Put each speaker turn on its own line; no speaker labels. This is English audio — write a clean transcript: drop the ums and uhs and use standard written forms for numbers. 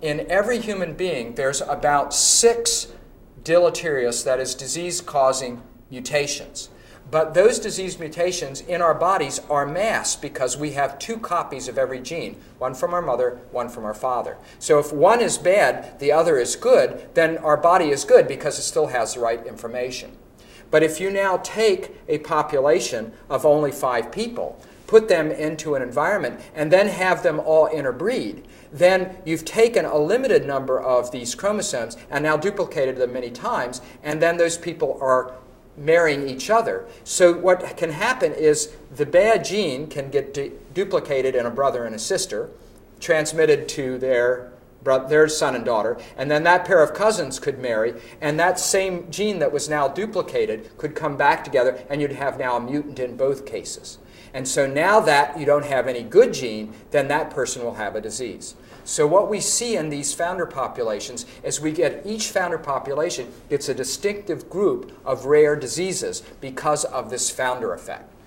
in every human being, there's about 6 deleterious, that is, disease-causing mutations. But those disease mutations in our bodies are masked because we have 2 copies of every gene, one from our mother, one from our father. So if one is bad, the other is good, then our body is good because it still has the right information. But if you now take a population of only 5 people, put them into an environment, and then have them all interbreed, then you've taken a limited number of these chromosomes and now duplicated them many times, and then those people are marrying each other. So what can happen is the bad gene can get duplicated in a brother and a sister, transmitted to their son and daughter, and then that pair of cousins could marry, and that same gene that was now duplicated could come back together, and you'd have now a mutant in both cases. And so now that you don't have any good gene, then that person will have a disease. So what we see in these founder populations is each founder population gets a distinctive group of rare diseases because of this founder effect.